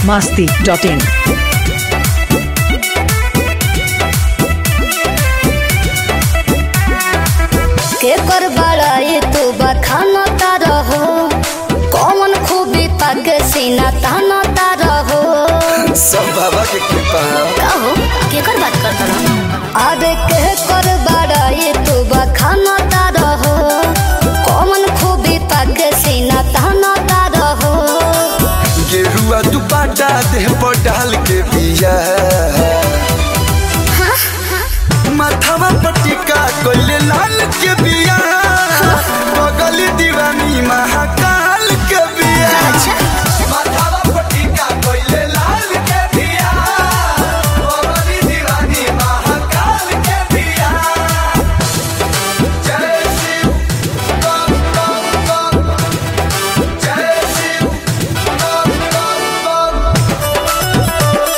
biharmasti.in के कर बड़ाई तू बखाना रहो कौन खूबी पग सीना ताना रहो सब बाबा के कृपा कहो के कर बात करता रहो अरे के कर बड़ाई तू बखाना रहो कौन खूबी पग सीना ताना रहो गेरुआ दुपट्टा देह पर डाल के बिया माथावा पट्टिका कोइले लाल के बिया बगल दीवानी महाकाल के बिया माथावा पट्टिका कोइले लाल के बिया बगल दीवानी महाकाल के बिया जय शिव बम बम बम जय शिव बम बम बम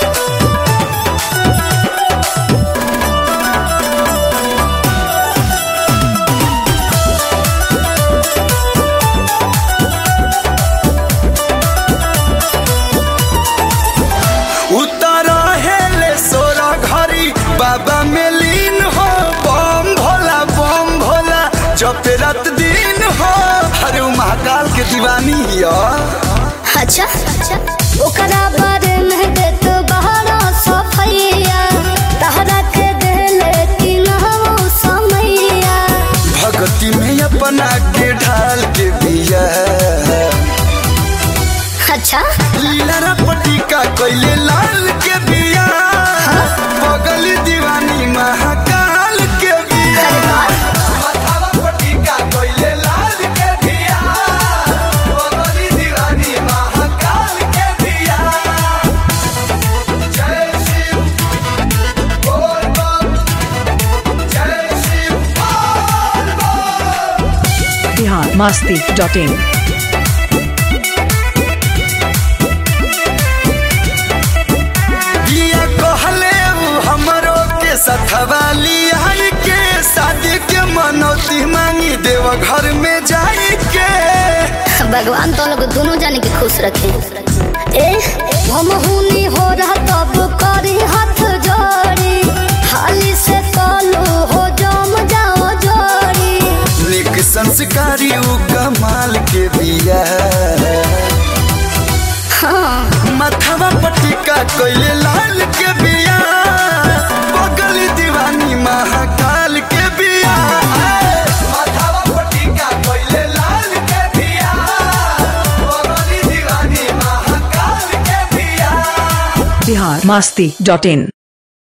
उतारा हेले सोरा घरी बाबा में लीन हो बम भोला जब रात दिन हो अरे महाकाल के दीवानी हो अच्छा ओकरा बारे में दे तो बहरा सफैया तहरा के देले कि ना हो समैया भक्ति में अपना के ढाल के बिया अच्छा लीला पट्टिका कोइले लाल के बिया बगल दीवानी महाकाल के बिया माथावा पट्टिका कोइले लाल के बिया बगल दीवानी महाकाल के बिया जय शिव बोल बम जय शिव बोल बम biharmasti.in बिया कहले उ हमरो के सथवाली आई के शादी के मनौती मांगी देव घर में जाई के भगवान तो लोग दोनों जाने के खुश रखे ए हम हुनी हो रहा तब करी हाथ जोड़ी हाली से कलो हो जम जाओ जोड़ी निक संस्कारी उ कमाल के बिया हाँ माथावा पट्टिका कोइले लाल के बिया बगल दीवानी महाकाल के बिया माथावा पट्टिका कोइले लाल के बिया बगल दीवानी महाकाल के बिया biharmasti.in